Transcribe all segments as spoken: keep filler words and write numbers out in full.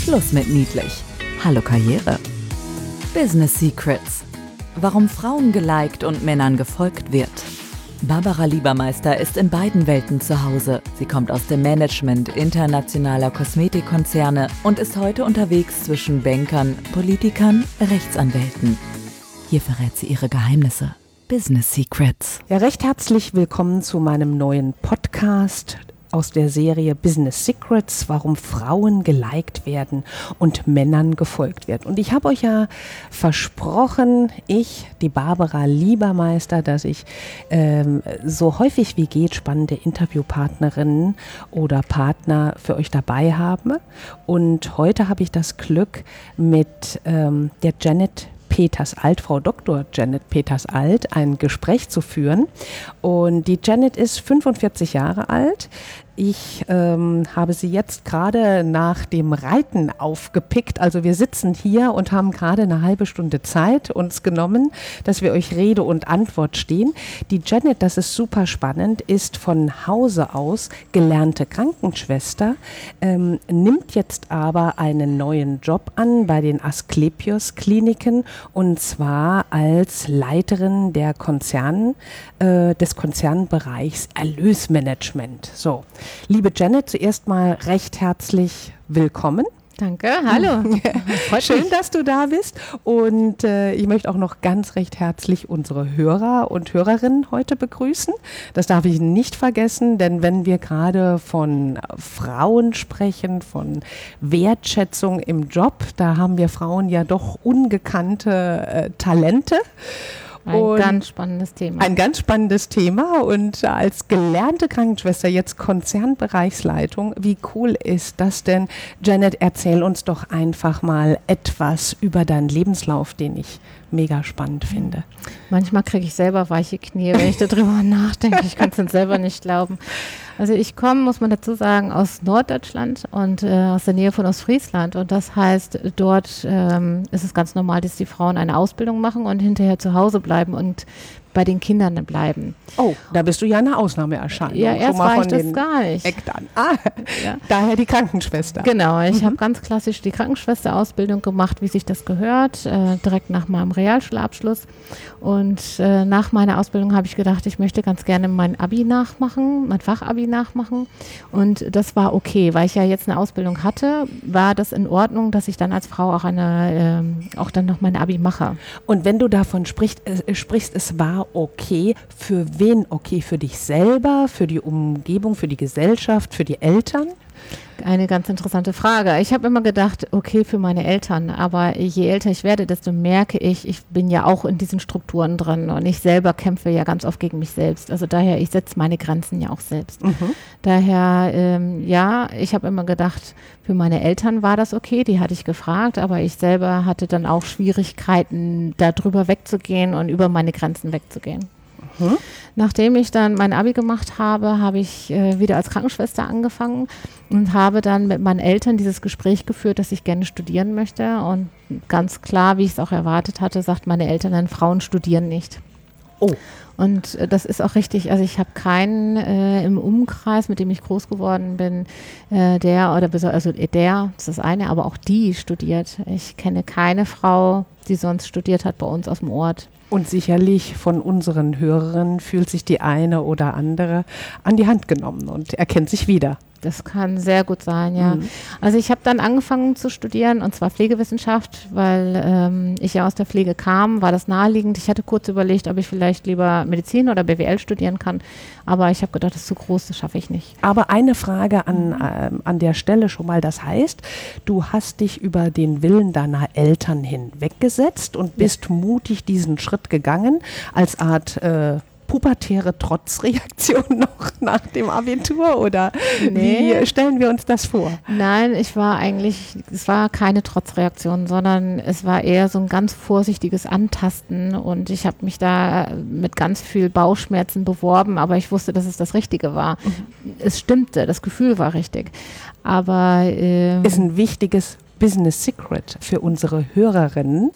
Schluss mit niedlich. Hallo Karriere. Business Secrets. Warum Frauen geliked und Männern gefolgt wird. Barbara Liebermeister ist in beiden Welten zu Hause. Sie kommt aus dem Management internationaler Kosmetikkonzerne und ist heute unterwegs zwischen Bankern, Politikern, Rechtsanwälten. Hier verrät sie ihre Geheimnisse. Business Secrets. Ja, recht herzlich willkommen zu meinem neuen Podcast aus der Serie Business Secrets, warum Frauen geliked werden und Männern gefolgt wird. Und ich habe euch ja versprochen, ich, die Barbara Liebermeister, dass ich ähm, so häufig wie geht spannende Interviewpartnerinnen oder Partner für euch dabei habe. Und heute habe ich das Glück, mit ähm, der Janet Peters-Alt, Frau Doktor Janet Peters-Alt, ein Gespräch zu führen. Und die Janet ist fünfundvierzig Jahre alt. Ich ähm, habe sie jetzt gerade nach dem Reiten aufgepickt. Also wir sitzen hier und haben gerade eine halbe Stunde Zeit uns genommen, dass wir euch Rede und Antwort stehen. Die Janet, das ist super spannend, ist von Hause aus gelernte Krankenschwester, ähm, nimmt jetzt aber einen neuen Job an bei den Asklepios Kliniken, und zwar als Leiterin der Konzern, äh, des Konzernbereichs Erlösmanagement. So. Liebe Janet, zuerst mal recht herzlich willkommen. Danke, hallo. Schön, dass du da bist, und äh, ich möchte auch noch ganz recht herzlich unsere Hörer und Hörerinnen heute begrüßen. Das darf ich nicht vergessen, denn wenn wir gerade von Frauen sprechen, von Wertschätzung im Job, da haben wir Frauen ja doch ungekannte äh, Talente. Ein und ganz spannendes Thema. Ein ganz spannendes Thema, und als gelernte Krankenschwester, jetzt Konzernbereichsleitung, wie cool ist das denn? Janet, erzähl uns doch einfach mal etwas über deinen Lebenslauf, den ich mega spannend finde. Manchmal kriege ich selber weiche Knie, wenn ich darüber nachdenke. Ich kann es dann selber nicht glauben. Also ich komme, muss man dazu sagen, aus Norddeutschland und äh, aus der Nähe von Ostfriesland. Und das heißt, dort ähm, ist es ganz normal, dass die Frauen eine Ausbildung machen und hinterher zu Hause bleiben und bei den Kindern bleiben. Oh, da bist du ja eine Ausnahmeerscheinung. Ja, erst war ich das gar nicht. Eckdaten. Ah, ja. Daher die Krankenschwester. Genau, ich mhm. habe ganz klassisch die Krankenschwesterausbildung gemacht, wie sich das gehört, äh, direkt nach meinem Realschulabschluss. Und äh, nach meiner Ausbildung habe ich gedacht, ich möchte ganz gerne mein Abi nachmachen, mein Fachabi nachmachen. Und das war okay, weil ich ja jetzt eine Ausbildung hatte, war das in Ordnung, dass ich dann als Frau auch eine, äh, auch dann noch mein Abi mache. Und wenn du davon sprichst, äh, sprichst, es war okay, für wen okay? Für dich selber, für die Umgebung, für die Gesellschaft, für die Eltern? Eine ganz interessante Frage. Ich habe immer gedacht, okay, für meine Eltern, aber je älter ich werde, desto merke ich, ich bin ja auch in diesen Strukturen drin, und ich selber kämpfe ja ganz oft gegen mich selbst. Also daher, ich setze meine Grenzen ja auch selbst. Mhm. Daher, ähm, ja, ich habe immer gedacht, für meine Eltern war das okay, die hatte ich gefragt, aber ich selber hatte dann auch Schwierigkeiten, darüber wegzugehen und über meine Grenzen wegzugehen. Mhm. Nachdem ich dann mein Abi gemacht habe, habe ich äh, wieder als Krankenschwester angefangen und habe dann mit meinen Eltern dieses Gespräch geführt, dass ich gerne studieren möchte. Und ganz klar, wie ich es auch erwartet hatte, sagt meine Eltern dann, Frauen studieren nicht. Oh. Und äh, das ist auch richtig. Also ich habe keinen äh, im Umkreis, mit dem ich groß geworden bin, äh, der oder also der, das ist das eine, aber auch die studiert. Ich kenne keine Frau, die sonst studiert hat bei uns aus dem Ort. Und sicherlich von unseren Hörerinnen fühlt sich die eine oder andere an die Hand genommen und erkennt sich wieder. Das kann sehr gut sein, ja. Mhm. Also ich habe dann angefangen zu studieren, und zwar Pflegewissenschaft, weil ähm, ich ja aus der Pflege kam, war das naheliegend. Ich hatte kurz überlegt, ob ich vielleicht lieber Medizin oder B W L studieren kann, aber ich habe gedacht, das ist zu groß, das schaffe ich nicht. Aber eine Frage an, ähm, an der Stelle schon mal, das heißt, du hast dich über den Willen deiner Eltern hinweggesetzt und bist ja. mutig diesen Schritt gegangen, als Art äh, pubertäre Trotzreaktion noch nach dem Abitur, oder nee. Wie stellen wir uns das vor? Nein, ich war eigentlich, es war keine Trotzreaktion, sondern es war eher so ein ganz vorsichtiges Antasten, und ich habe mich da mit ganz viel Bauchschmerzen beworben, aber ich wusste, dass es das Richtige war. Mhm. Es stimmte, das Gefühl war richtig. Aber ähm, ist ein wichtiges Business Secret für unsere Hörerinnen.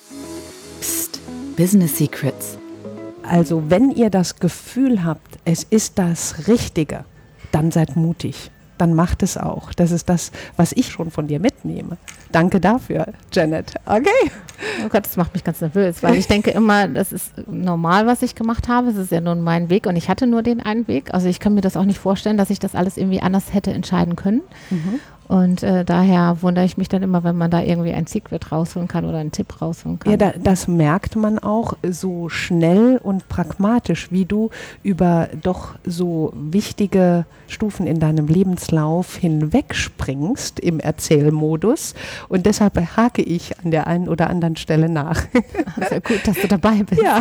Psst, Business Secrets. Also wenn ihr das Gefühl habt, es ist das Richtige, dann seid mutig. dann macht es auch. Das ist das, was ich schon von dir mitnehme. Danke dafür, Janet. Okay. Oh Gott, das macht mich ganz nervös, weil ich denke immer, das ist normal, was ich gemacht habe. Es ist ja nun mein Weg und ich hatte nur den einen Weg. Also ich kann mir das auch nicht vorstellen, dass ich das alles irgendwie anders hätte entscheiden können. Mhm. Und äh, daher wundere ich mich dann immer, wenn man da irgendwie ein Secret rausholen kann oder einen Tipp rausholen kann. Ja, da, das merkt man auch so schnell und pragmatisch, wie du über doch so wichtige Stufen in deinem Lebenslauf hinwegspringst im Erzählmodus. Und deshalb hake ich an der einen oder anderen Stelle nach. Sehr gut, dass du dabei bist. Ja.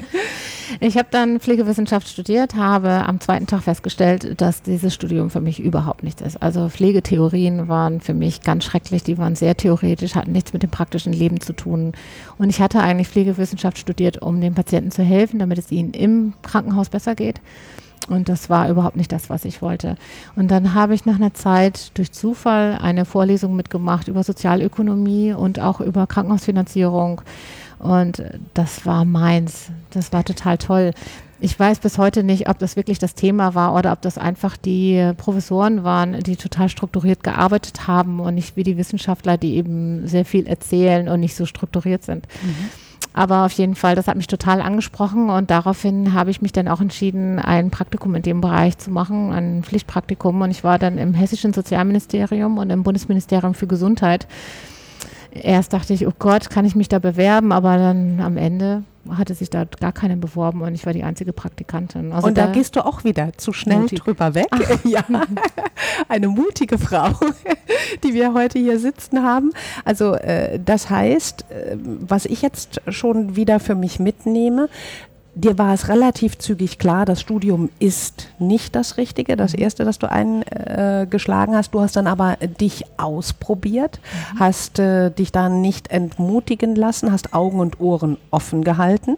Ich habe dann Pflegewissenschaft studiert, habe am zweiten Tag festgestellt, dass dieses Studium für mich überhaupt nichts ist. Also Pflegetheorien waren für mich ganz schrecklich, die waren sehr theoretisch, hatten nichts mit dem praktischen Leben zu tun. Und ich hatte eigentlich Pflegewissenschaft studiert, um den Patienten zu helfen, damit es ihnen im Krankenhaus besser geht. Und das war überhaupt nicht das, was ich wollte. Und dann habe ich nach einer Zeit durch Zufall eine Vorlesung mitgemacht über Sozialökonomie und auch über Krankenhausfinanzierung. Und das war meins. Das war total toll. Ich weiß bis heute nicht, ob das wirklich das Thema war oder ob das einfach die Professoren waren, die total strukturiert gearbeitet haben und nicht wie die Wissenschaftler, die eben sehr viel erzählen und nicht so strukturiert sind. Mhm. Aber auf jeden Fall, das hat mich total angesprochen und daraufhin habe ich mich dann auch entschieden, ein Praktikum in dem Bereich zu machen, ein Pflichtpraktikum. Und ich war dann im Hessischen Sozialministerium und im Bundesministerium für Gesundheit. Erst dachte ich, oh Gott, kann ich mich da bewerben? Aber dann am Ende hatte sich da gar keiner beworben und ich war die einzige Praktikantin. Also und da, da gehst du auch wieder zu schnell mutig. drüber weg. Ach. Ja, eine mutige Frau, die wir heute hier sitzen haben. Also äh, das heißt, äh, was ich jetzt schon wieder für mich mitnehme, dir war es relativ zügig klar, das Studium ist nicht das Richtige, das erste, das du eingeschlagen äh, hast. Du hast dann aber dich ausprobiert, mhm. hast äh, dich dann nicht entmutigen lassen, hast Augen und Ohren offen gehalten.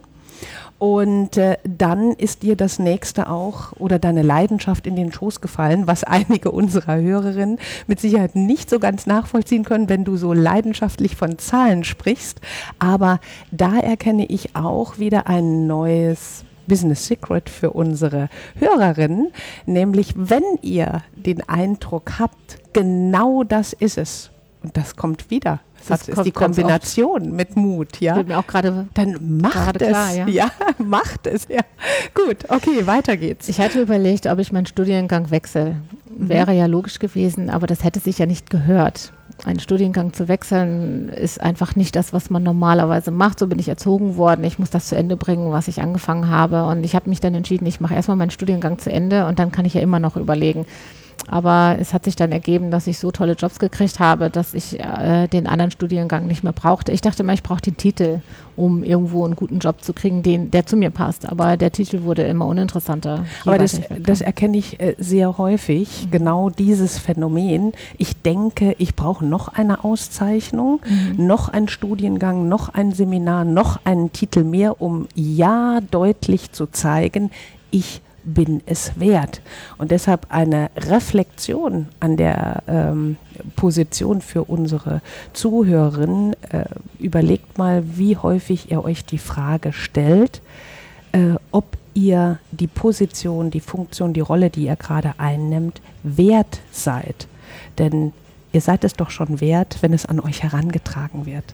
Und äh, dann ist dir das nächste auch oder deine Leidenschaft in den Schoß gefallen, was einige unserer Hörerinnen mit Sicherheit nicht so ganz nachvollziehen können, wenn du so leidenschaftlich von Zahlen sprichst. Aber da erkenne ich auch wieder ein neues Business Secret für unsere Hörerinnen, nämlich wenn ihr den Eindruck habt, genau das ist es, und das kommt wieder. Das, das ist die Kombination mit Mut, ja. Wird mir auch gerade Dann macht es, klar, ja. ja, macht es, ja. Gut, okay, weiter geht's. Ich hatte überlegt, ob ich meinen Studiengang wechsle. Mhm. Wäre ja logisch gewesen, aber das hätte sich ja nicht gehört. Einen Studiengang zu wechseln ist einfach nicht das, was man normalerweise macht. So bin ich erzogen worden. Ich muss das zu Ende bringen, was ich angefangen habe. Und ich habe mich dann entschieden, ich mache erstmal meinen Studiengang zu Ende und dann kann ich ja immer noch überlegen. Aber es hat sich dann ergeben, dass ich so tolle Jobs gekriegt habe, dass ich äh, den anderen Studiengang nicht mehr brauchte. Ich dachte immer, ich brauche den Titel, um irgendwo einen guten Job zu kriegen, den, der zu mir passt. Aber der Titel wurde immer uninteressanter. Aber das, das erkenne ich äh, sehr häufig, mhm. genau dieses Phänomen. Ich denke, ich brauche noch eine Auszeichnung, mhm. noch einen Studiengang, noch ein Seminar, noch einen Titel mehr, um ja deutlich zu zeigen, ich bin es wert. Und deshalb eine Reflexion an der ähm, Position für unsere Zuhörerinnen. Äh, überlegt mal, wie häufig ihr euch die Frage stellt, äh, ob ihr die Position, die Funktion, die Rolle, die ihr gerade einnimmt, wert seid. Denn ihr seid es doch schon wert, wenn es an euch herangetragen wird.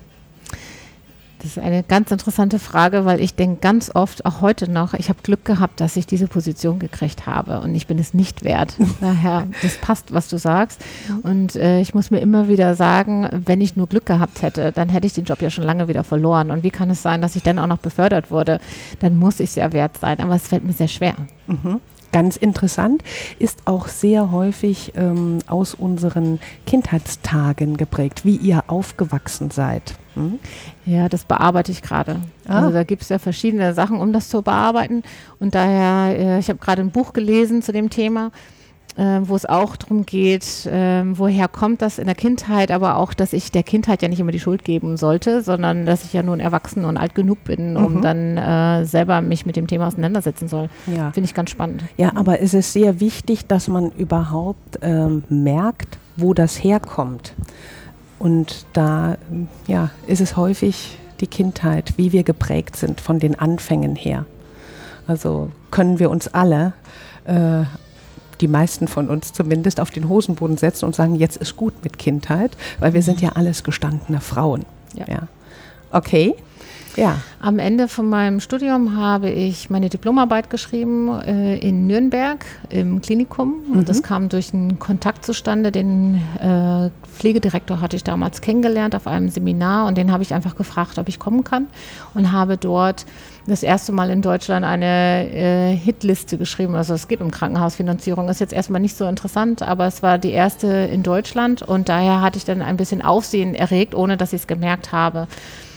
Das ist eine ganz interessante Frage, weil ich denke ganz oft, auch heute noch, ich habe Glück gehabt, dass ich diese Position gekriegt habe und ich bin es nicht wert. Daher, das passt, was du sagst. Und äh, ich muss mir immer wieder sagen, wenn ich nur Glück gehabt hätte, dann hätte ich den Job ja schon lange wieder verloren. Und wie kann es sein, dass ich dann auch noch befördert wurde? Dann muss ich es ja wert sein, aber es fällt mir sehr schwer. Mhm. Ganz interessant, ist auch sehr häufig ähm, aus unseren Kindheitstagen geprägt, wie ihr aufgewachsen seid. Hm? Ja, das bearbeite ich gerade. Ah. Also da gibt es ja verschiedene Sachen, um das zu bearbeiten. Und daher, äh, ich habe gerade ein Buch gelesen zu dem Thema, äh, wo es auch darum geht, äh, woher kommt das in der Kindheit, aber auch, dass ich der Kindheit ja nicht immer die Schuld geben sollte, sondern dass ich ja nun erwachsen und alt genug bin, um mhm. dann äh, selber mich mit dem Thema auseinandersetzen soll. Ja. Finde ich ganz spannend. Ja, aber es ist sehr wichtig, dass man überhaupt ähm, merkt, wo das herkommt. Und da ja, ist es häufig die Kindheit, wie wir geprägt sind von den Anfängen her. Also können wir uns alle äh, die meisten von uns zumindest, auf den Hosenboden setzen und sagen, jetzt ist gut mit Kindheit, weil wir sind ja alles gestandene Frauen. Ja. Ja. Okay. Ja. Am Ende von meinem Studium habe ich meine Diplomarbeit geschrieben äh, in Nürnberg im Klinikum. Und Mhm. das kam durch einen Kontakt zustande. Den äh, Pflegedirektor hatte ich damals kennengelernt auf einem Seminar und den habe ich einfach gefragt, ob ich kommen kann und habe dort das erste Mal in Deutschland eine äh, Hitliste geschrieben. Also es geht um Krankenhausfinanzierung, ist jetzt erstmal nicht so interessant, aber es war die erste in Deutschland und daher hatte ich dann ein bisschen Aufsehen erregt, ohne dass ich es gemerkt habe.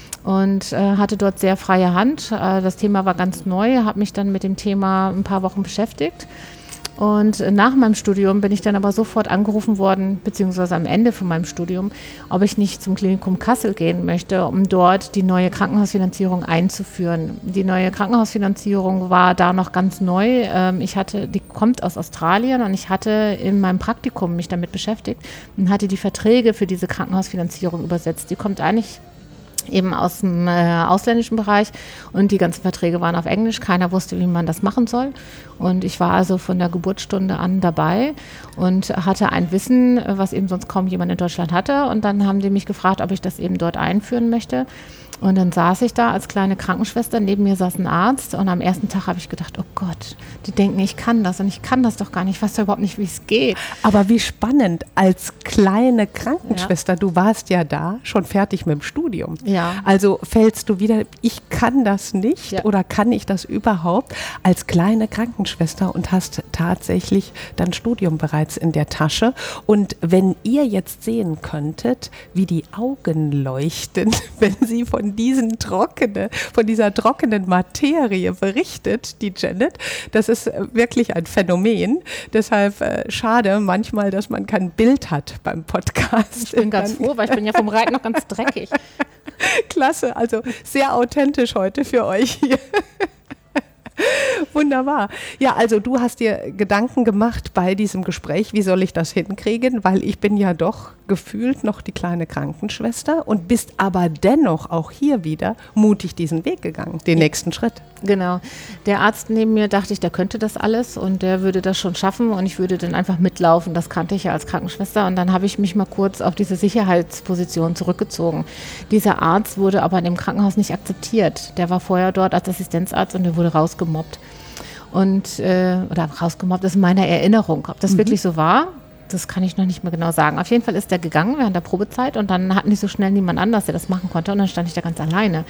Und äh, hatte dort sehr freie Hand. Äh, das Thema war ganz neu, habe mich dann mit dem Thema ein paar Wochen beschäftigt. Und äh, nach meinem Studium bin ich dann aber sofort angerufen worden, beziehungsweise am Ende von meinem Studium, ob ich nicht zum Klinikum Kassel gehen möchte, um dort die neue Krankenhausfinanzierung einzuführen. Die neue Krankenhausfinanzierung war da noch ganz neu. Ähm, ich hatte, die kommt aus Australien und ich hatte in meinem Praktikum mich damit beschäftigt und hatte die Verträge für diese Krankenhausfinanzierung übersetzt. Die kommt eigentlich eben aus dem äh, ausländischen Bereich und die ganzen Verträge waren auf Englisch. Keiner wusste, wie man das machen soll. Und ich war also von der Geburtsstunde an dabei und hatte ein Wissen, was eben sonst kaum jemand in Deutschland hatte. Und dann haben die mich gefragt, ob ich das eben dort einführen möchte. Und dann saß ich da als kleine Krankenschwester, neben mir saß ein Arzt und am ersten Tag habe ich gedacht, oh Gott, die denken, ich kann das und ich kann das doch gar nicht, ich weiß doch überhaupt nicht, wie es geht. Aber wie spannend, als kleine Krankenschwester, ja. Du warst ja da, schon fertig mit dem Studium. Ja. Also fällst du wieder, ich kann das nicht Ja. oder kann ich das überhaupt als kleine Krankenschwester und hast tatsächlich dein Studium bereits in der Tasche. Und wenn ihr jetzt sehen könntet, wie die Augen leuchten, wenn sie von diesen trockene, von dieser trockenen Materie berichtet, die Janet, das ist wirklich ein Phänomen. Deshalb äh, schade manchmal, dass man kein Bild hat beim Podcast. Ich bin ganz froh, weil ich bin ja vom Reiten noch ganz dreckig. Klasse, also sehr authentisch heute für euch hier. Wunderbar. Ja, also du hast dir Gedanken gemacht bei diesem Gespräch, wie soll ich das hinkriegen, weil ich bin ja doch gefühlt noch die kleine Krankenschwester und bist aber dennoch auch hier wieder mutig diesen Weg gegangen, den ja. nächsten Schritt. Genau. Der Arzt neben mir dachte ich, der könnte das alles und der würde das schon schaffen und ich würde dann einfach mitlaufen. Das kannte ich ja als Krankenschwester und dann habe ich mich mal kurz auf diese Sicherheitsposition zurückgezogen. Dieser Arzt wurde aber in dem Krankenhaus nicht akzeptiert. Der war vorher dort als Assistenzarzt und der wurde rausgemobbt. Und, äh, oder rausgemobbt, das ist meine Erinnerung. Ob das mhm. wirklich so war, das kann ich noch nicht mehr genau sagen. Auf jeden Fall ist der gegangen während der Probezeit und dann hatten die so schnell niemand anders, der das machen konnte und dann stand ich da ganz alleine.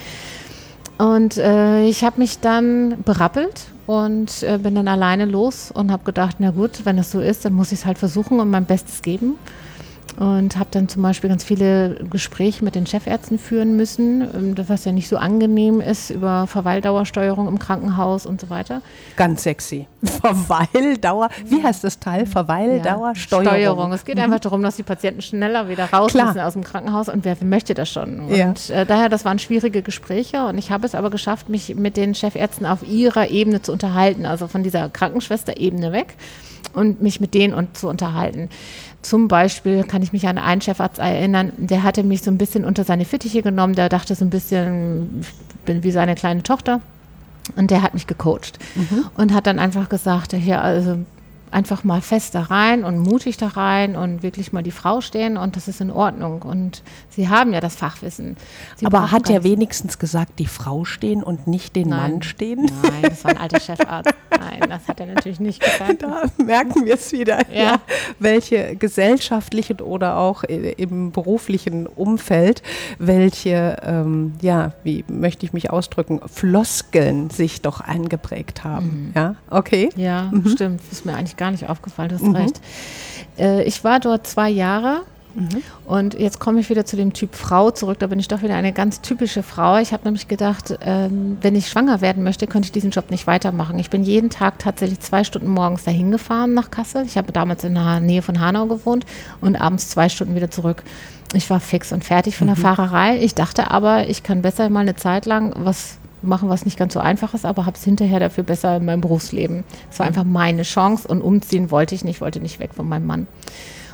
Und äh, ich habe mich dann berappelt und äh, bin dann alleine los und habe gedacht, na gut, wenn das so ist, dann muss ich es halt versuchen und mein Bestes geben. Und habe dann zum Beispiel ganz viele Gespräche mit den Chefärzten führen müssen, was ja nicht so angenehm ist, über Verweildauersteuerung im Krankenhaus und so weiter. Ganz sexy. Verweildauer, wie heißt das Teil? Verweildauersteuerung. Ja, Steuerung. Es geht mhm. einfach darum, dass die Patienten schneller wieder raus Klar. müssen aus dem Krankenhaus und wer möchte das schon. Ja. Und äh, daher, das waren schwierige Gespräche und ich habe es aber geschafft, mich mit den Chefärzten auf ihrer Ebene zu unterhalten, also von dieser Krankenschwester-Ebene weg und mich mit denen und zu unterhalten. Zum Beispiel kann ich mich an einen Chefarzt erinnern, der hatte mich so ein bisschen unter seine Fittiche genommen, der dachte so ein bisschen, ich bin wie seine kleine Tochter und der hat mich gecoacht mhm. und hat dann einfach gesagt, ja, also einfach mal fest da rein und mutig da rein und wirklich mal die Frau stehen und das ist in Ordnung und sie haben ja das Fachwissen. Sie Aber hat er wenigstens gesagt, die Frau stehen und nicht den Nein. Mann stehen? Nein, das war ein alter Chefarzt. Nein, das hat er natürlich nicht gesagt. Da merken wir es wieder, ja. Ja, welche gesellschaftlichen oder auch im beruflichen Umfeld, welche, ähm, ja, wie möchte ich mich ausdrücken, Floskeln sich doch eingeprägt haben. Mhm. Ja, okay. Ja, mhm. stimmt. Ist mir eigentlich gar nicht aufgefallen, du hast Mhm. recht. Äh, ich war dort zwei Jahre. Mhm. Und jetzt komme ich wieder zu dem Typ Frau zurück. Da bin ich doch wieder eine ganz typische Frau. Ich habe nämlich gedacht, ähm, wenn ich schwanger werden möchte, könnte ich diesen Job nicht weitermachen. Ich bin jeden Tag tatsächlich zwei Stunden morgens dahin gefahren nach Kassel. Ich habe damals in der Nähe von Hanau gewohnt und abends zwei Stunden wieder zurück. Ich war fix und fertig von der mhm. Fahrerei. Ich dachte aber, ich kann besser mal eine Zeit lang was machen, was nicht ganz so einfach ist, aber habe es hinterher dafür besser in meinem Berufsleben. Es war einfach meine Chance und umziehen wollte ich nicht, wollte nicht weg von meinem Mann.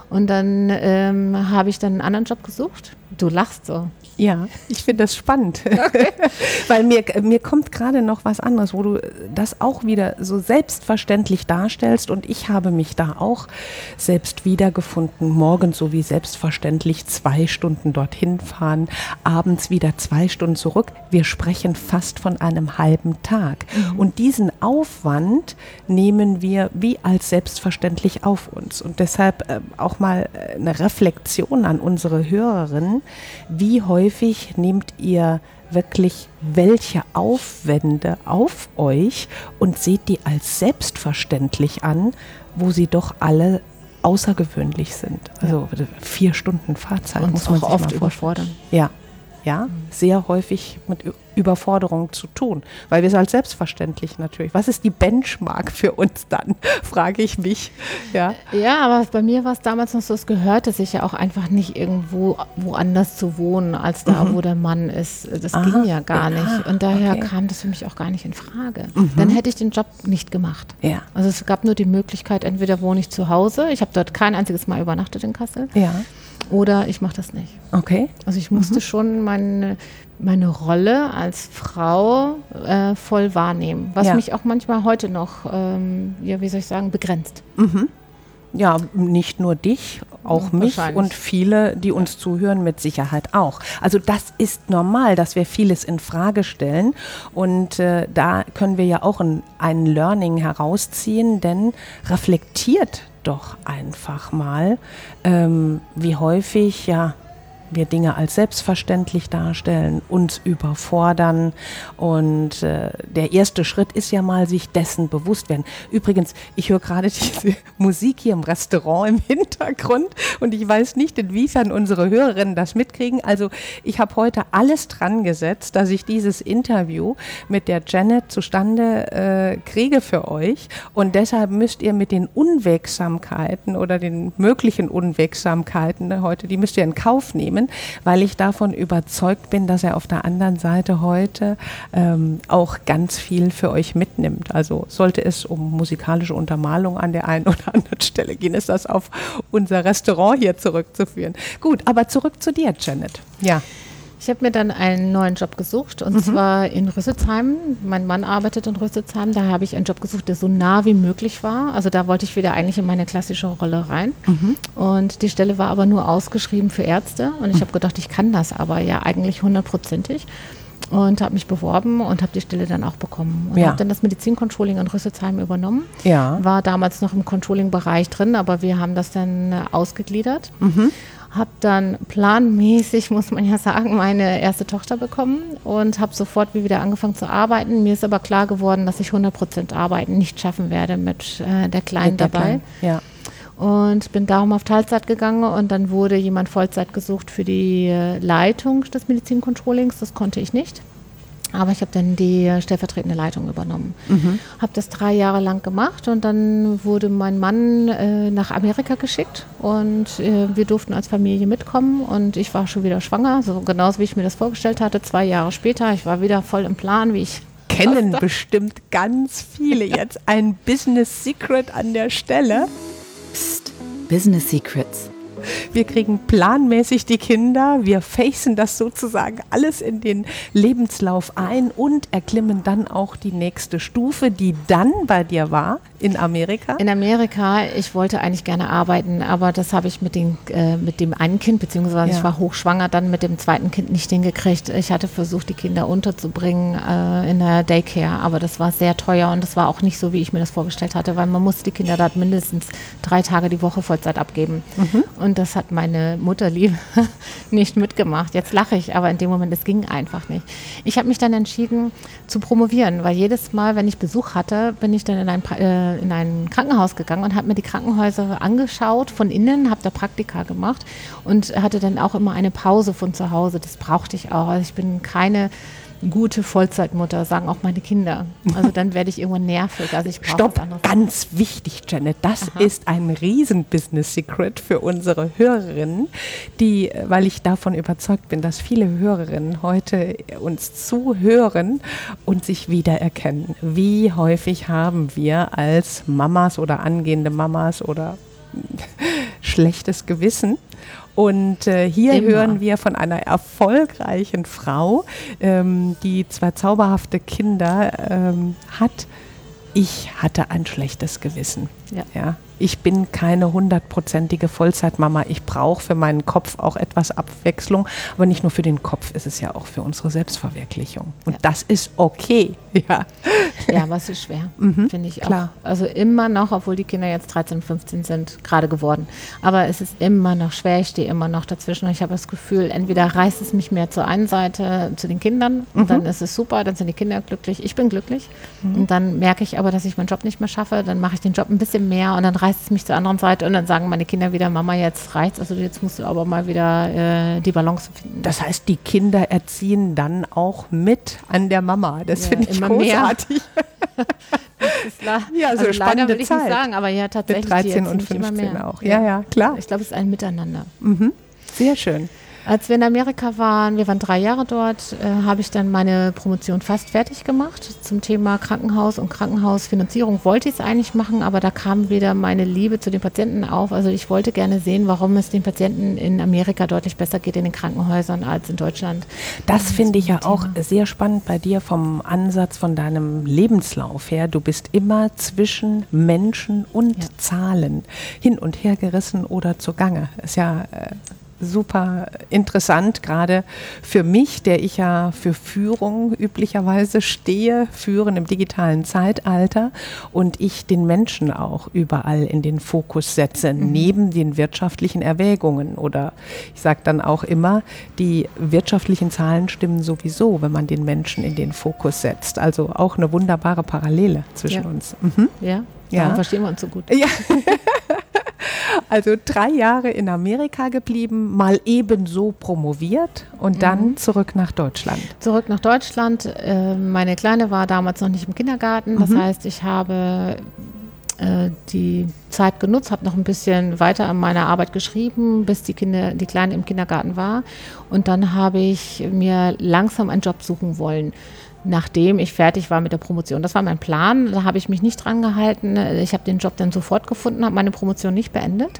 Und dann ähm, habe ich dann einen anderen Job gesucht. Du lachst so. Ja, ich finde das spannend, okay. Weil mir, mir kommt gerade noch was anderes, wo du das auch wieder so selbstverständlich darstellst und ich habe mich da auch selbst wiedergefunden, morgens so wie selbstverständlich zwei Stunden dorthin fahren, abends wieder zwei Stunden zurück. Wir sprechen fast von einem halben Tag mhm. und diesen Aufwand nehmen wir wie als selbstverständlich auf uns und deshalb äh, auch mal eine Reflexion an unsere Hörerinnen, wie häufig Häufig nehmt ihr wirklich welche Aufwände auf euch und seht die als selbstverständlich an, wo sie doch alle außergewöhnlich sind. Also ja. vier Stunden Fahrzeit und muss man auch sich oft mal überfordern. Ja, ja, sehr häufig mit Überforderung zu tun, weil wir es als selbstverständlich natürlich. Was ist die Benchmark für uns dann, frage ich mich. Ja, ja, aber bei mir war es damals noch so, es gehörte sich ja auch einfach nicht irgendwo woanders zu wohnen, als da, mhm. wo der Mann ist. Das Aha. ging ja gar nicht. Ja, und daher okay. kam das für mich auch gar nicht in Frage. Mhm. Dann hätte ich den Job nicht gemacht. Ja. Also es gab nur die Möglichkeit, entweder wohne ich zu Hause, ich habe dort kein einziges Mal übernachtet in Kassel, ja. oder ich mache das nicht. Okay. Also ich musste mhm. schon meine, meine Rolle als Frau äh, voll wahrnehmen, was ja. mich auch manchmal heute noch, ähm, ja, wie soll ich sagen, begrenzt. Mhm. Ja, nicht nur dich, auch ja, mich und viele, die uns zuhören, mit Sicherheit auch. Also das ist normal, dass wir vieles in Frage stellen und äh, da können wir ja auch ein, ein Learning herausziehen, denn reflektiert doch einfach mal, ähm, wie häufig ja wir Dinge als selbstverständlich darstellen, uns überfordern und äh, der erste Schritt ist ja mal, sich dessen bewusst werden. Übrigens, ich höre gerade diese Musik hier im Restaurant im Hintergrund und ich weiß nicht, inwiefern unsere Hörerinnen das mitkriegen. Also ich habe heute alles dran gesetzt, dass ich dieses Interview mit der Janet zustande äh, kriege für euch und deshalb müsst ihr mit den Unwegsamkeiten oder den möglichen Unwegsamkeiten heute, die müsst ihr in Kauf nehmen, weil ich davon überzeugt bin, dass er auf der anderen Seite heute ähm, auch ganz viel für euch mitnimmt. Also sollte es um musikalische Untermalung an der einen oder anderen Stelle gehen, ist das auf unser Restaurant hier zurückzuführen. Gut, aber zurück zu dir, Janet. Ja. Ich habe mir dann einen neuen Job gesucht und mhm. zwar in Rüsselsheim. Mein Mann arbeitet in Rüsselsheim. Da habe ich einen Job gesucht, der so nah wie möglich war. Also da wollte ich wieder eigentlich in meine klassische Rolle rein. Mhm. Und die Stelle war aber nur ausgeschrieben für Ärzte. Und ich habe gedacht, ich kann das aber ja eigentlich hundertprozentig. Und habe mich beworben und habe die Stelle dann auch bekommen. Und ja. habe dann das Medizincontrolling in Rüsselsheim übernommen. Ja. War damals noch im Controlling-Bereich drin, aber wir haben das dann äh, ausgegliedert. Mhm. Habe dann planmäßig, muss man ja sagen, meine erste Tochter bekommen und habe sofort wieder angefangen zu arbeiten. Mir ist aber klar geworden, dass ich hundert Prozent arbeiten nicht schaffen werde mit äh, der Kleinen mit der dabei. Kleinen. Ja. Und bin darum auf Teilzeit gegangen und dann wurde jemand Vollzeit gesucht für die äh, Leitung des Medizincontrollings. Das konnte ich nicht. Aber ich habe dann die stellvertretende Leitung übernommen. Mhm. Habe das drei Jahre lang gemacht und dann wurde mein Mann äh, nach Amerika geschickt und äh, wir durften als Familie mitkommen und ich war schon wieder schwanger, so genauso wie ich mir das vorgestellt hatte. Zwei Jahre später, ich war wieder voll im Plan, wie ich kennen bestimmt ganz viele jetzt ein Business Secret an der Stelle. Psst, Business Secrets. Wir kriegen planmäßig die Kinder, wir facen das sozusagen alles in den Lebenslauf ein und erklimmen dann auch die nächste Stufe, die dann bei dir war in Amerika. In Amerika, ich wollte eigentlich gerne arbeiten, aber das habe ich mit, den, äh, mit dem einen Kind, beziehungsweise ja. ich war hochschwanger, dann mit dem zweiten Kind nicht hingekriegt. Ich hatte versucht, die Kinder unterzubringen äh, in der Daycare, aber das war sehr teuer und das war auch nicht so, wie ich mir das vorgestellt hatte, weil man musste die Kinder dort mindestens drei Tage die Woche Vollzeit abgeben. Mhm. Und das hat meine Mutterliebe nicht mitgemacht. Jetzt lache ich, aber in dem Moment, es ging einfach nicht. Ich habe mich dann entschieden zu promovieren, weil jedes Mal, wenn ich Besuch hatte, bin ich dann in ein, äh, in ein Krankenhaus gegangen und habe mir die Krankenhäuser angeschaut von innen, habe da Praktika gemacht und hatte dann auch immer eine Pause von zu Hause. Das brauchte ich auch. Also ich bin keine gute Vollzeitmutter, sagen auch meine Kinder. Also dann werde ich irgendwann nervig. Also ich brauche Stopp, ganz wichtig, Janet, das Aha. ist ein riesen Business Secret für unsere Hörerinnen, die, weil ich davon überzeugt bin, dass viele Hörerinnen heute uns zuhören und sich wiedererkennen. Wie häufig haben wir als Mamas oder angehende Mamas oder schlechtes Gewissen. Und äh, hier Immer. hören wir von einer erfolgreichen Frau, ähm, die zwei zauberhafte Kinder ähm, hat. Ich hatte ein schlechtes Gewissen. Ja. Ja. Ich bin keine hundertprozentige Vollzeitmama. Ich brauche für meinen Kopf auch etwas Abwechslung. Aber nicht nur für den Kopf, ist es ja auch für unsere Selbstverwirklichung. Und Ja. das ist okay. Ja, Ja, aber es ist schwer, Mhm, finde ich klar. auch. Also immer noch, obwohl die Kinder jetzt dreizehn, fünfzehn sind, gerade geworden. Aber es ist immer noch schwer, ich stehe immer noch dazwischen. Und ich habe das Gefühl, entweder reißt es mich mehr zur einen Seite, zu den Kindern, und Mhm. dann ist es super, dann sind die Kinder glücklich, ich bin glücklich. Und dann merke ich aber, dass ich meinen Job nicht mehr schaffe, dann mache ich den Job ein bisschen mehr und dann reißt es mich zur anderen Seite und dann sagen meine Kinder wieder, Mama, jetzt reicht's, also jetzt musst du aber mal wieder äh, die Balance finden. Das heißt, die Kinder erziehen dann auch mit an der Mama. Das Ja, finde ich immer mehr. großartig. Das ist la- Ja, so also leider spannende will ich Zeit. nicht sagen, aber ja, tatsächlich. Mit dreizehn die und erziehen mich immer fünfzehn mehr. auch. Ja, ja, klar. Ich glaube, es ist ein Miteinander. Mhm. Sehr schön. Als wir in Amerika waren, wir waren drei Jahre dort, äh, habe ich dann meine Promotion fast fertig gemacht zum Thema Krankenhaus und Krankenhausfinanzierung. Wollte ich es eigentlich machen, aber da kam wieder meine Liebe zu den Patienten auf. Also ich wollte gerne sehen, warum es den Patienten in Amerika deutlich besser geht in den Krankenhäusern als in Deutschland. Das ist finde ich ein ja auch Thema. sehr spannend bei dir vom Ansatz von deinem Lebenslauf her. Du bist immer zwischen Menschen und Ja. Zahlen hin und her gerissen oder zugange. Ist ja äh, super interessant, gerade für mich, der ich ja für Führung üblicherweise stehe, Führen im digitalen Zeitalter und ich den Menschen auch überall in den Fokus setze, Mhm. neben den wirtschaftlichen Erwägungen. Oder ich sage dann auch immer, die wirtschaftlichen Zahlen stimmen sowieso, wenn man den Menschen in den Fokus setzt. Also auch eine wunderbare Parallele zwischen Ja. uns. Mhm. Ja, Ja. darum verstehen wir uns so gut. Ja. Also drei Jahre in Amerika geblieben, mal ebenso promoviert und dann zurück nach Deutschland. Zurück nach Deutschland. Äh, meine Kleine war damals noch nicht im Kindergarten. Das Mhm. heißt, ich habe äh, die Zeit genutzt, habe noch ein bisschen weiter an meiner Arbeit geschrieben, bis die, Kinder, die Kleine im Kindergarten war. Und dann habe ich mir langsam einen Job suchen wollen, nachdem ich fertig war mit der Promotion. Das war mein Plan, da habe ich mich nicht dran gehalten. Ich habe den Job dann sofort gefunden, habe meine Promotion nicht beendet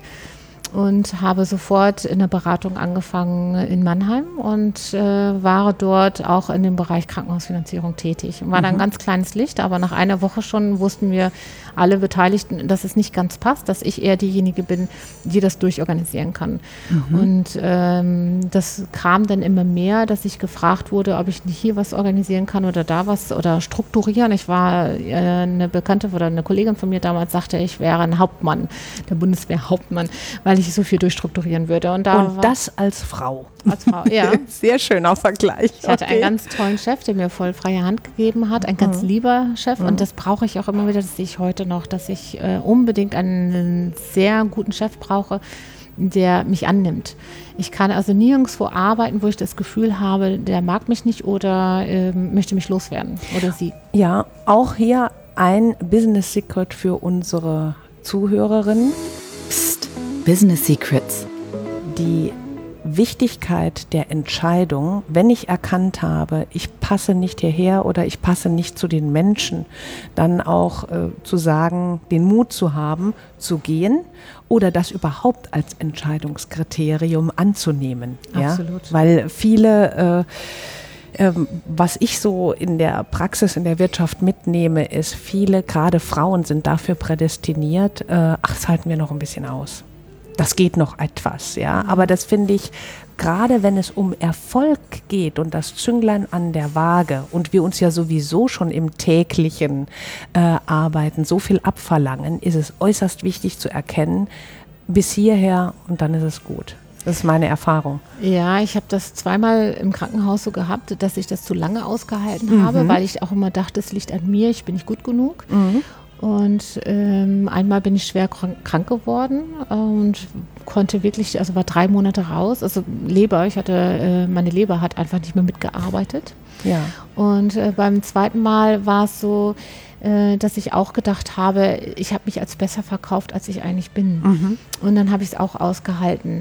und habe sofort in der Beratung angefangen in Mannheim und äh, war dort auch in dem Bereich Krankenhausfinanzierung tätig. War dann ein ganz kleines Licht, aber nach einer Woche schon wussten wir alle Beteiligten, dass es nicht ganz passt, dass ich eher diejenige bin, die das durchorganisieren kann. Und ähm, das kam dann immer mehr, dass ich gefragt wurde, ob ich nicht hier was organisieren kann oder da was oder strukturieren. Ich war äh, eine Bekannte oder eine Kollegin von mir damals sagte, ich wäre ein Hauptmann, der Bundeswehrhauptmann, weil ich so viel durchstrukturieren würde. Und, da Und war, das als Frau. als Frau, ja. Sehr schöner Vergleich. Ich hatte Okay. einen ganz tollen Chef, der mir voll freie Hand gegeben hat, ein ganz lieber Chef und das brauche ich auch immer wieder, das sehe ich heute noch, dass ich äh, unbedingt einen sehr guten Chef brauche, der mich annimmt. Ich kann also nirgendwo arbeiten, wo ich das Gefühl habe, der mag mich nicht oder ähm, möchte mich loswerden oder sie. Ja, auch hier ein Business Secret für unsere Zuhörerinnen. Psst, Business Secrets. Die Wichtigkeit der Entscheidung, wenn ich erkannt habe, ich passe nicht hierher oder ich passe nicht zu den Menschen, dann auch äh, zu sagen, den Mut zu haben, zu gehen oder das überhaupt als Entscheidungskriterium anzunehmen. Absolut. Ja? Weil viele äh, ähm, was ich so in der Praxis, in der Wirtschaft mitnehme, ist, viele, gerade Frauen, sind dafür prädestiniert, äh, ach, das halten wir noch ein bisschen aus. Das geht noch etwas, ja. Aber das finde ich, gerade wenn es um Erfolg geht und das Zünglein an der Waage und wir uns ja sowieso schon im täglichen äh, Arbeiten so viel abverlangen, ist es äußerst wichtig zu erkennen, bis hierher und dann ist es gut. Das ist meine Erfahrung. Ja, ich habe das zweimal im Krankenhaus so gehabt, dass ich das zu lange ausgehalten habe, weil ich auch immer dachte, es liegt an mir, ich bin nicht gut genug. Mhm. Und ähm, einmal bin ich schwer krank, krank geworden und konnte wirklich, also war drei Monate raus. Also Leber, ich hatte, äh, meine Leber hat einfach nicht mehr mitgearbeitet. Ja. Und äh, beim zweiten Mal war es so, äh, dass ich auch gedacht habe, ich habe mich als besser verkauft, als ich eigentlich bin. Mhm. Und dann habe ich es auch ausgehalten.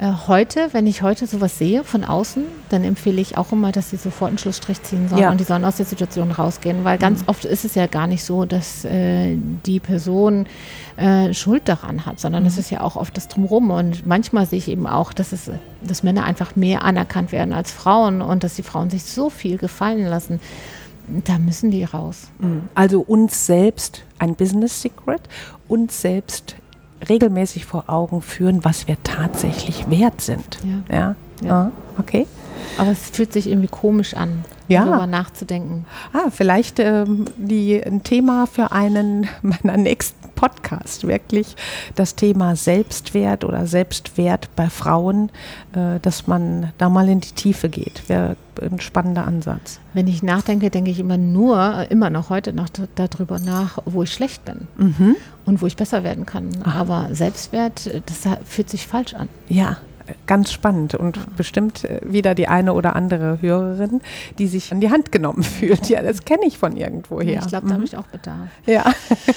Äh, heute, wenn ich heute sowas sehe von außen, dann empfehle ich auch immer, dass sie sofort einen Schlussstrich ziehen sollen Ja. und die sollen aus der Situation rausgehen, weil ganz Mhm. oft ist es ja gar nicht so, dass äh, die Person äh, Schuld daran hat, sondern es Mhm. ist ja auch oft das Drumherum und manchmal sehe ich eben auch, dass, es, dass Männer einfach mehr anerkannt werden als Frauen und dass die Frauen sich so viel gefallen lassen. Da müssen die raus. Also uns selbst, ein Business Secret, uns selbst regelmäßig vor Augen führen, was wir tatsächlich wert sind. Ja. Ja, Ja. Ah, okay. Aber es fühlt sich irgendwie komisch an, Ja. darüber nachzudenken. Ah, vielleicht ähm, die, ein Thema für einen meiner nächsten Podcast, wirklich das Thema Selbstwert oder Selbstwert bei Frauen, äh, dass man da mal in die Tiefe geht. Wäre ein spannender Ansatz. Wenn ich nachdenke, denke ich immer nur, immer noch heute noch d- darüber nach, wo ich schlecht bin Mhm. und wo ich besser werden kann. Aha. Aber Selbstwert, das ha- fühlt sich falsch an. Ja, ganz spannend und bestimmt äh, wieder die eine oder andere Hörerin, die sich an die Hand genommen fühlt. Ja, das kenne ich von irgendwoher. Ich glaube, da habe ich auch Bedarf. Ja.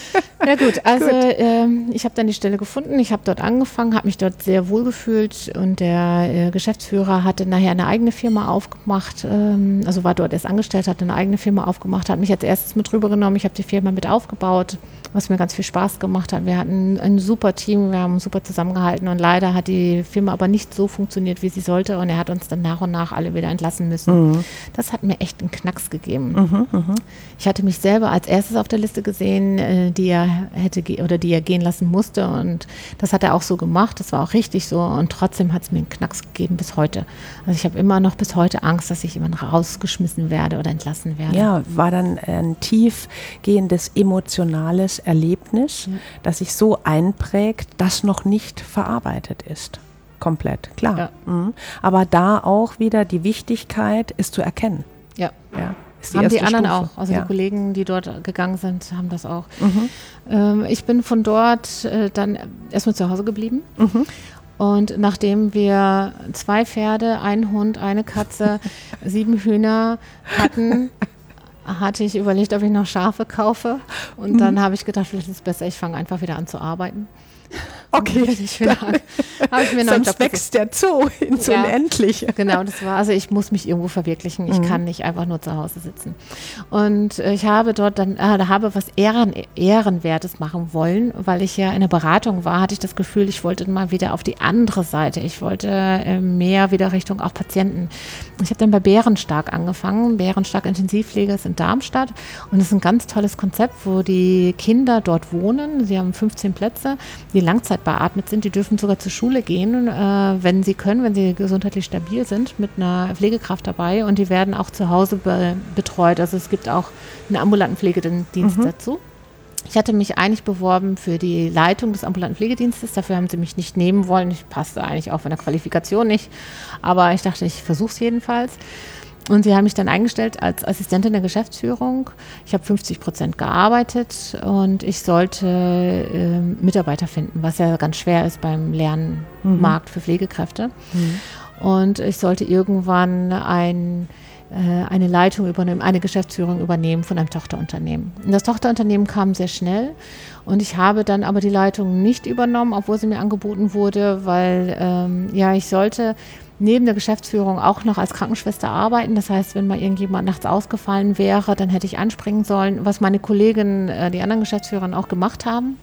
Ja gut, also Gut. ähm, ich habe dann die Stelle gefunden, ich habe dort angefangen, habe mich dort sehr wohl gefühlt und der äh, Geschäftsführer hatte nachher eine eigene Firma aufgemacht, ähm, also war dort erst angestellt, hat eine eigene Firma aufgemacht, hat mich als erstes mit rübergenommen, ich habe die Firma mit aufgebaut, was mir ganz viel Spaß gemacht hat. Wir hatten ein super Team, wir haben super zusammengehalten und leider hat die Firma aber nicht so funktioniert, wie sie sollte und er hat uns dann nach und nach alle wieder entlassen müssen. Mhm. Das hat mir echt einen Knacks gegeben. Mhm, mhm. Ich hatte mich selber als erstes auf der Liste gesehen, äh, die er hätte ge- oder die er gehen lassen musste und das hat er auch so gemacht, das war auch richtig so und trotzdem hat es mir einen Knacks gegeben bis heute. Also ich habe immer noch bis heute Angst, dass ich jemand rausgeschmissen werde oder entlassen werde. Ja, war dann ein tiefgehendes emotionales Erlebnis, Ja. das sich so einprägt, das noch nicht verarbeitet ist. Komplett, klar. Ja. Mhm. Aber da auch wieder die Wichtigkeit ist zu erkennen. Ja. Ja. Ist Haben die erste anderen Stufe. auch, also ja. die Kollegen, die dort gegangen sind, haben das auch. Mhm. Ähm, ich bin von dort äh, dann erstmal zu Hause geblieben. Mhm. Und nachdem wir zwei Pferde, einen Hund, eine Katze, sieben Hühner hatten, hatte ich überlegt, ob ich noch Schafe kaufe. Und dann habe ich gedacht, vielleicht ist es besser, ich fange einfach wieder an zu arbeiten. Okay, Und ich wieder, habe ich mir noch einen sonst Job wächst der Zoo ins Ja. Unendliche. Genau, das war, also ich muss mich irgendwo verwirklichen. Ich Mhm. kann nicht einfach nur zu Hause sitzen. Und äh, ich habe dort dann, äh, da habe was Ehren, Ehrenwertes machen wollen, weil ich ja in der Beratung war, hatte ich das Gefühl, ich wollte mal wieder auf die andere Seite. Ich wollte äh, mehr wieder Richtung auch Patienten. Ich habe dann bei Bärenstark angefangen. Bärenstark Intensivpflege ist in Darmstadt und es ist ein ganz tolles Konzept, wo die Kinder dort wohnen. Sie haben fünfzehn Plätze, die langzeitbeatmet sind. Die dürfen sogar zur Schule gehen, äh, wenn sie können, wenn sie gesundheitlich stabil sind, mit einer Pflegekraft dabei. Und die werden auch zu Hause be betreut. Also es gibt auch einen ambulanten Pflegedienst Mhm. dazu. Ich hatte mich eigentlich beworben für die Leitung des ambulanten Pflegedienstes. Dafür haben sie mich nicht nehmen wollen. Ich passte eigentlich auch von der Qualifikation nicht. Aber ich dachte, ich versuche es jedenfalls. Und sie haben mich dann eingestellt als Assistentin der Geschäftsführung. Ich habe fünfzig Prozent gearbeitet und ich sollte äh, Mitarbeiter finden, was ja ganz schwer ist beim Lernmarkt für Pflegekräfte. Mhm. Und ich sollte irgendwann ein, äh, eine Leitung übernehmen, eine Geschäftsführung übernehmen von einem Tochterunternehmen. Und das Tochterunternehmen kam sehr schnell und ich habe dann aber die Leitung nicht übernommen, obwohl sie mir angeboten wurde, weil ähm, ja, ich sollte neben der Geschäftsführung auch noch als Krankenschwester arbeiten. Das heißt, wenn mal irgendjemand nachts ausgefallen wäre, dann hätte ich einspringen sollen, was meine Kolleginnen, äh, die anderen Geschäftsführer auch gemacht haben,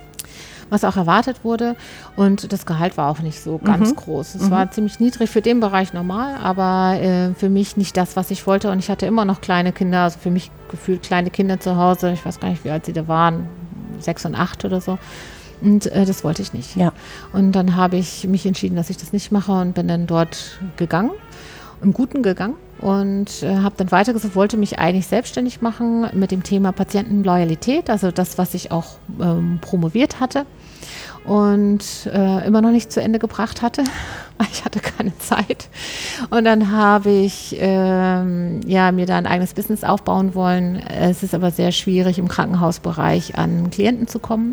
was auch erwartet wurde. Und das Gehalt war auch nicht so ganz Mhm. groß. Es Mhm. war ziemlich niedrig für den Bereich normal, aber äh, für mich nicht das, was ich wollte. Und ich hatte immer noch kleine Kinder, also für mich gefühlt kleine Kinder zu Hause. Ich weiß gar nicht, wie alt sie da waren, sechs und acht oder so. Und äh, das wollte ich nicht. Ja. Und dann habe ich mich entschieden, dass ich das nicht mache und bin dann dort gegangen, im Guten gegangen und äh, habe dann weitergesucht, wollte mich eigentlich selbstständig machen mit dem Thema Patientenloyalität, also das, was ich auch ähm, promoviert hatte und äh, immer noch nicht zu Ende gebracht hatte, weil ich hatte keine Zeit. Und dann habe ich ähm, ja, mir da ein eigenes Business aufbauen wollen. Es ist aber sehr schwierig, im Krankenhausbereich an Klienten zu kommen.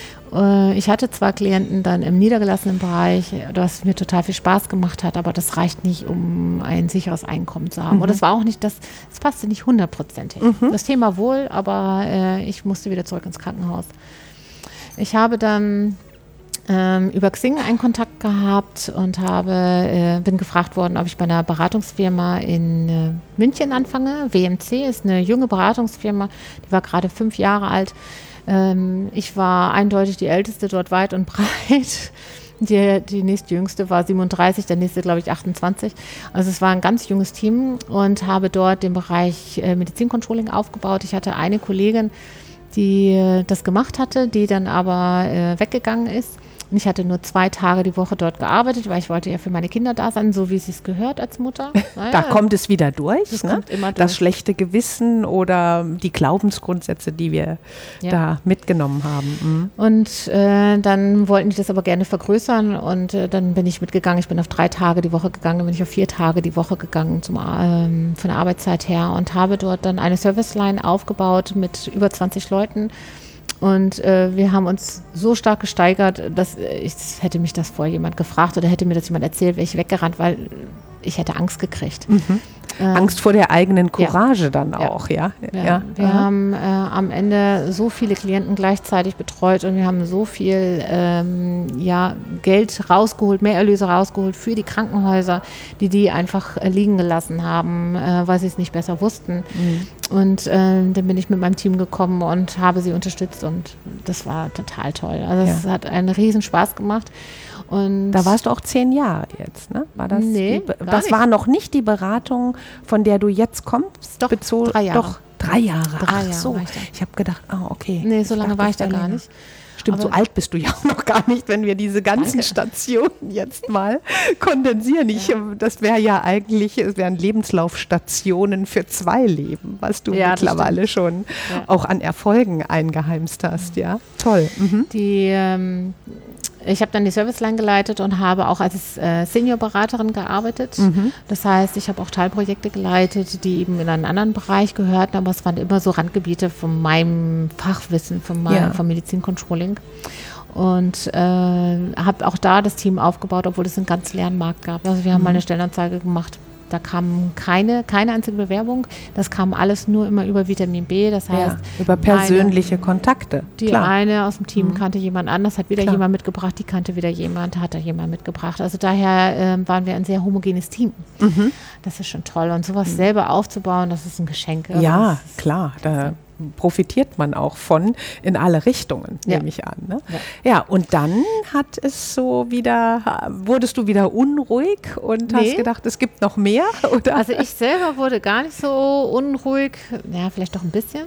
Ich hatte zwar Klienten dann im niedergelassenen Bereich, was mir total viel Spaß gemacht hat, aber das reicht nicht, um ein sicheres Einkommen zu haben. Mhm. Und das war auch nicht, das, das passte nicht hundertprozentig. Mhm. Das Thema wohl, aber äh, ich musste wieder zurück ins Krankenhaus. Ich habe dann ähm, über Xing einen Kontakt gehabt und habe, äh, bin gefragt worden, ob ich bei einer Beratungsfirma in äh, München anfange. W M C ist eine junge Beratungsfirma, die war gerade fünf Jahre alt. Ähm, ich war eindeutig die Älteste dort weit und breit. Die, die nächstjüngste war siebenunddreißig, der nächste, glaube ich, achtundzwanzig. Also es war ein ganz junges Team und habe dort den Bereich äh, Medizincontrolling aufgebaut. Ich hatte eine Kollegin, die äh, das gemacht hatte, die dann aber äh, weggegangen ist. Und ich hatte nur zwei Tage die Woche dort gearbeitet, weil ich wollte ja für meine Kinder da sein, so wie es sich gehört als Mutter. Naja, da kommt es wieder durch, das ne? kommt immer durch. Das schlechte Gewissen oder die Glaubensgrundsätze, die wir Ja. da mitgenommen haben. Mhm. Und äh, dann wollten die das aber gerne vergrößern und äh, dann bin ich mitgegangen. Ich bin auf drei Tage die Woche gegangen, dann bin ich auf vier Tage die Woche gegangen zum, ähm, von der Arbeitszeit her und habe dort dann eine Serviceline aufgebaut mit über zwanzig Leuten. Und äh, wir haben uns so stark gesteigert, dass ich, hätte mich das vorher jemand gefragt oder hätte mir das jemand erzählt, wäre ich weggerannt, weil ich hätte Angst gekriegt. Mhm. Ähm, Angst vor der eigenen Courage ja. dann Ja. auch, ja? Ja, ja. wir Aha. haben äh, am Ende so viele Klienten gleichzeitig betreut und wir haben so viel ähm, ja, Geld rausgeholt, mehr Erlöse rausgeholt für die Krankenhäuser, die die einfach äh, liegen gelassen haben, äh, weil sie es nicht besser wussten. Mhm. Und äh, dann bin ich mit meinem Team gekommen und habe sie unterstützt und das war total toll. Also es Ja. hat einen riesen Spaß gemacht. Und Da warst du auch zehn Jahre jetzt, ne? War das Nee, die Be- gar das nicht. war noch nicht die Beratung, von der du jetzt kommst? Doch, bezo- drei Jahre. Doch, drei Jahre. Drei Ach Jahre so, war ich da. ich habe gedacht, ah, okay. Nee, so lange dachte, war das ich da wär gar länger. nicht. Stimmt, so Aber- alt bist du ja auch noch gar nicht, wenn wir diese ganzen Danke. Stationen jetzt mal kondensieren. Ich, Das wäre ja eigentlich, es wären Lebenslaufstationen für zwei Leben, was du Ja, das mittlerweile schon Ja. auch an Erfolgen eingeheimst hast. Ja, toll. Mhm. Die, ähm, ich habe dann die Serviceline geleitet und habe auch als äh, Seniorberaterin gearbeitet. Mhm. Das heißt, ich habe auch Teilprojekte geleitet, die eben in einen anderen Bereich gehörten, aber es waren immer so Randgebiete von meinem Fachwissen, von meinem, Ja. vom Medizincontrolling. Und äh, habe auch da das Team aufgebaut, obwohl es einen ganz leeren Markt gab. Also wir haben Mhm. mal eine Stellenanzeige gemacht. Da kam keine, keine einzige Bewerbung. Das kam alles nur immer über Vitamin B. Das heißt, Ja, über persönliche Kontakte. die Klar. eine aus dem Team Mhm. kannte jemand anders, hat wieder Klar. jemand mitgebracht, die kannte wieder jemand, hat da jemand mitgebracht. Also daher ähm, waren wir ein sehr homogenes Team. Mhm. Das ist schon toll. Und sowas selber aufzubauen, das ist ein Geschenk. Also Ja, das ist- klar. Da profitiert man auch von in alle Richtungen, Ja. nehme ich an. Ne? Ja. Ja, und dann hat es so wieder, wurdest du wieder unruhig und Nee. hast gedacht, es gibt noch mehr? Oder? Also ich selber wurde gar nicht so unruhig, ja, vielleicht doch ein bisschen,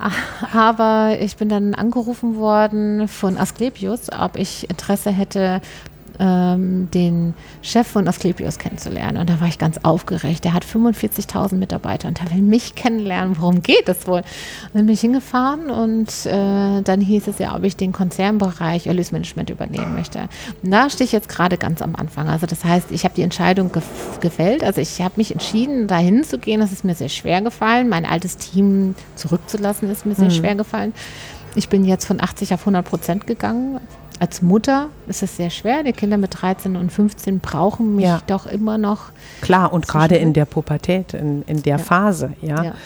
aber ich bin dann angerufen worden von Asklepios, ob ich Interesse hätte, ähm, den Chef von Asklepios kennenzulernen. Und da war ich ganz aufgeregt. Der hat fünfundvierzigtausend Mitarbeiter und der will mich kennenlernen. Worum geht das wohl? Und dann bin ich hingefahren und äh, dann hieß es ja, ob ich den Konzernbereich Erlösmanagement übernehmen möchte. Und da stehe ich jetzt gerade ganz am Anfang. Also das heißt, ich habe die Entscheidung gef- gefällt. Also ich habe mich entschieden, dahin zu gehen. Das ist mir sehr schwer gefallen. Mein altes Team zurückzulassen ist mir sehr Mhm. schwer gefallen. Ich bin jetzt von achtzig auf hundert Prozent gegangen. Als Mutter ist es sehr schwer. Die Kinder mit dreizehn und fünfzehn brauchen mich Ja. doch immer noch. Klar, und gerade Zwischendurch. in der Pubertät, in, in der Ja. Phase. Ja. Ja.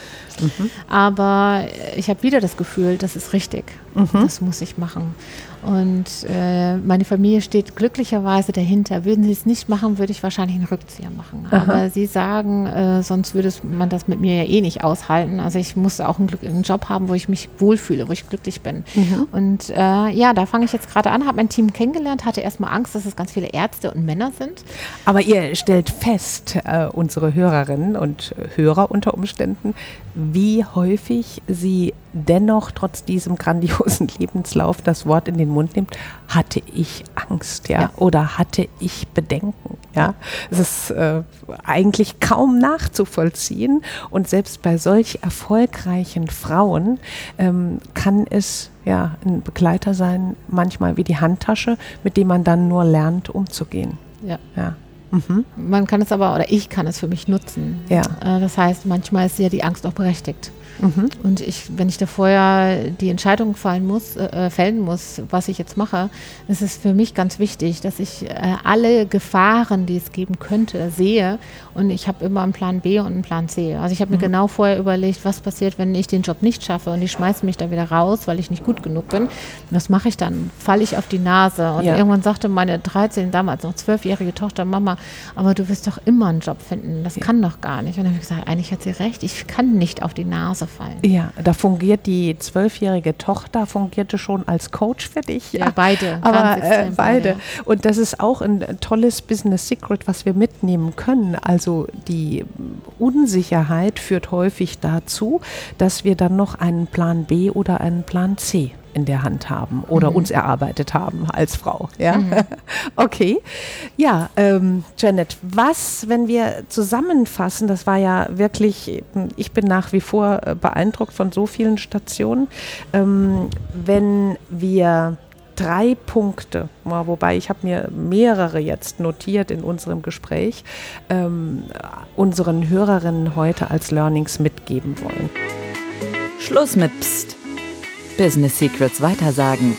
Aber ich habe wieder das Gefühl, das ist richtig. Das muss ich machen. Und äh, meine Familie steht glücklicherweise dahinter. Würden sie es nicht machen, würde ich wahrscheinlich einen Rückzieher machen. Aha. Aber sie sagen, äh, sonst würde es- man das mit mir ja eh nicht aushalten. Also ich muss auch einen, Glück, einen Job haben, wo ich mich wohlfühle, wo ich glücklich bin. Und äh, ja, da fange ich jetzt gerade an, habe mein Team kennengelernt, hatte erstmal Angst, dass es ganz viele Ärzte und Männer sind. Aber ihr stellt fest, äh, unsere Hörerinnen und Hörer unter Umständen, wie häufig sie dennoch trotz diesem grandiosen Lebenslauf das Wort in den Mund nimmt, hatte ich Angst, ja, Ja. oder hatte ich Bedenken, ja. Es ist äh, eigentlich kaum nachzuvollziehen und selbst bei solch erfolgreichen Frauen ähm, kann es ja ein Begleiter sein, manchmal wie die Handtasche, mit dem man dann nur lernt, umzugehen. Ja. Ja. Mhm. Man kann es aber, oder ich kann es für mich nutzen. Ja. Äh, Das heißt, manchmal ist ja die Angst auch berechtigt. Mhm. Und ich, wenn ich da vorher die Entscheidung fallen muss, äh, fällen muss, was ich jetzt mache, ist es für mich ganz wichtig, dass ich äh, alle Gefahren, die es geben könnte, sehe. Und ich habe immer einen Plan B und einen Plan C. Also ich habe mir mhm. genau vorher überlegt, was passiert, wenn ich den Job nicht schaffe und die schmeißen mich da wieder raus, weil ich nicht gut genug bin. Was mache ich dann? Falle ich auf die Nase? Und ja. irgendwann sagte meine dreizehn, damals noch zwölfjährige Tochter, Mama, aber du wirst doch immer einen Job finden. Das ja. kann doch gar nicht. Und dann habe ich gesagt, eigentlich hat sie recht. Ich kann nicht auf die Nase fallen. Ja, da fungiert die zwölfjährige Tochter, fungierte schon als Coach für dich. Ja, beide. Aber äh, beide. Und das ist auch ein tolles Business Secret, was wir mitnehmen können. Also die Unsicherheit führt häufig dazu, dass wir dann noch einen Plan B oder einen Plan C in der Hand haben oder mhm. uns erarbeitet haben als Frau. Ja, mhm. okay. Ja, ähm, Janet, was, wenn wir zusammenfassen, das war ja wirklich, ich bin nach wie vor beeindruckt von so vielen Stationen, ähm, wenn wir drei Punkte, wobei ich habe mir mehrere jetzt notiert in unserem Gespräch, ähm, unseren Hörerinnen heute als Learnings mitgeben wollen. Schluss mit Psst. Business Secrets weitersagen.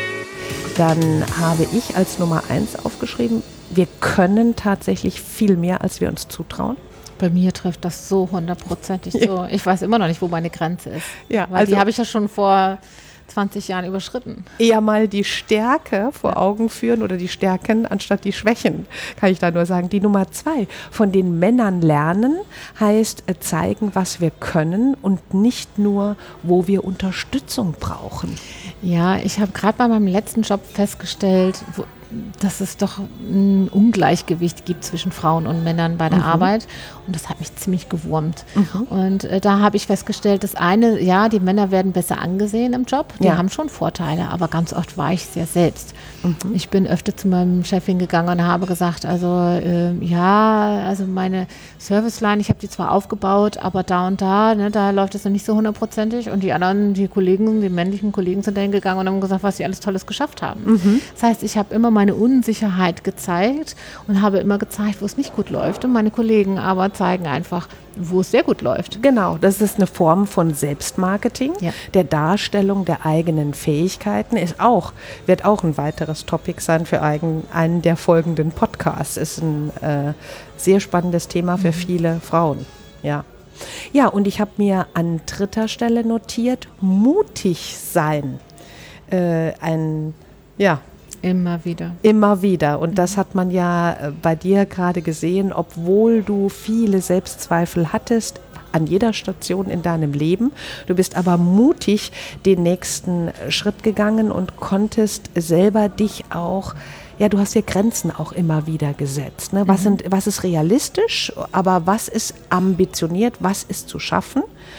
Dann habe ich als Nummer eins aufgeschrieben, wir können tatsächlich viel mehr, als wir uns zutrauen. Bei mir trifft das so hundertprozentig ja. so. Ich weiß immer noch nicht, wo meine Grenze ist. Ja, weil also die habe ich ja schon vor zwanzig Jahren überschritten. Eher mal die Stärke vor ja. Augen führen oder die Stärken anstatt die Schwächen, kann ich da nur sagen. Die Nummer zwei, von den Männern lernen, heißt äh, zeigen, was wir können und nicht nur, wo wir Unterstützung brauchen. Ja, ich habe gerade bei meinem letzten Job festgestellt, wo, dass es doch ein Ungleichgewicht gibt zwischen Frauen und Männern bei der mhm. Arbeit. Und das hat mich ziemlich gewurmt. Mhm. Und äh, da habe ich festgestellt, das eine, ja, die Männer werden besser angesehen im Job. Die ja. haben schon Vorteile, aber ganz oft war ich es ja selbst. Mhm. Ich bin öfter zu meinem Chef hingegangen und habe gesagt, also äh, ja, also meine Serviceline, ich habe die zwar aufgebaut, aber da und da, ne, da läuft es noch nicht so hundertprozentig. Und die anderen, die Kollegen, die männlichen Kollegen sind da hingegangen und haben gesagt, was sie alles Tolles geschafft haben. Mhm. Das heißt, ich habe immer meine Unsicherheit gezeigt und habe immer gezeigt, wo es nicht gut läuft. Und meine Kollegen aber zeigen einfach, wo es sehr gut läuft. Genau, das ist eine Form von Selbstmarketing, ja. der Darstellung der eigenen Fähigkeiten ist auch, wird auch ein weiteres Topic sein für eigen, einen der folgenden Podcasts. Ist ein äh, sehr spannendes Thema für mhm. viele Frauen. Ja. Ja, und ich habe mir an dritter Stelle notiert, mutig sein. Äh, ein, ja, Immer wieder. Immer wieder. Und das hat man ja bei dir gerade gesehen, obwohl du viele Selbstzweifel hattest, an jeder Station in deinem Leben. Du bist aber mutig den nächsten Schritt gegangen und konntest selber dich auch, ja, du hast dir Grenzen auch immer wieder gesetzt. Ne? Was, mhm. sind, was ist realistisch, aber was ist ambitioniert, was ist zu schaffen?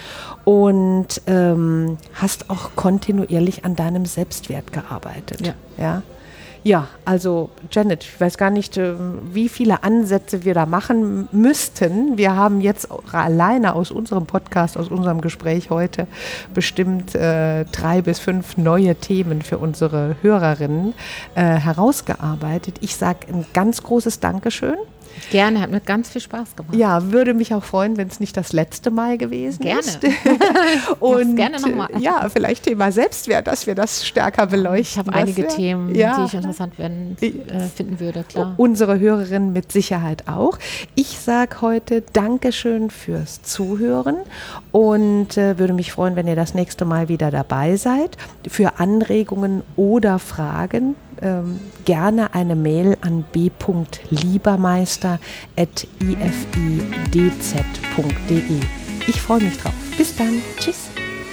Und ähm, hast auch kontinuierlich an deinem Selbstwert gearbeitet. Ja. Ja? Ja, also Janet, ich weiß gar nicht, wie viele Ansätze wir da machen müssten. Wir haben jetzt alleine aus unserem Podcast, aus unserem Gespräch heute bestimmt äh, drei bis fünf neue Themen für unsere Hörerinnen äh, herausgearbeitet. Ich sage ein ganz großes Dankeschön. Gerne, hat mir ganz viel Spaß gemacht. Ja, würde mich auch freuen, wenn es nicht das letzte Mal gewesen gerne. ist. Und gerne nochmal. Ja, vielleicht Thema Selbstwert, dass wir das stärker beleuchten. Ich habe einige wir, Themen, ja. die ich interessant werden, äh, finden würde, klar. Unsere Hörerinnen mit Sicherheit auch. Ich sage heute Dankeschön fürs Zuhören und äh, würde mich freuen, wenn ihr das nächste Mal wieder dabei seid. Für Anregungen oder Fragen Ähm, gerne eine Mail an b punkt liebermeister at i f i d z punkt d e. Ich freue mich drauf. Bis dann. Tschüss.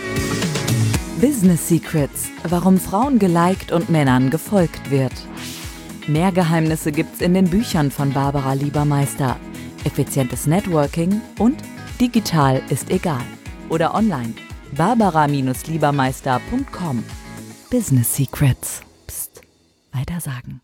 Business Secrets. Warum Frauen geliked und Männern gefolgt wird. Mehr Geheimnisse gibt's in den Büchern von Barbara Liebermeister. Effizientes Networking und digital ist egal. Oder online. barbara Bindestrich liebermeister punkt com. Business Secrets. Weitersagen.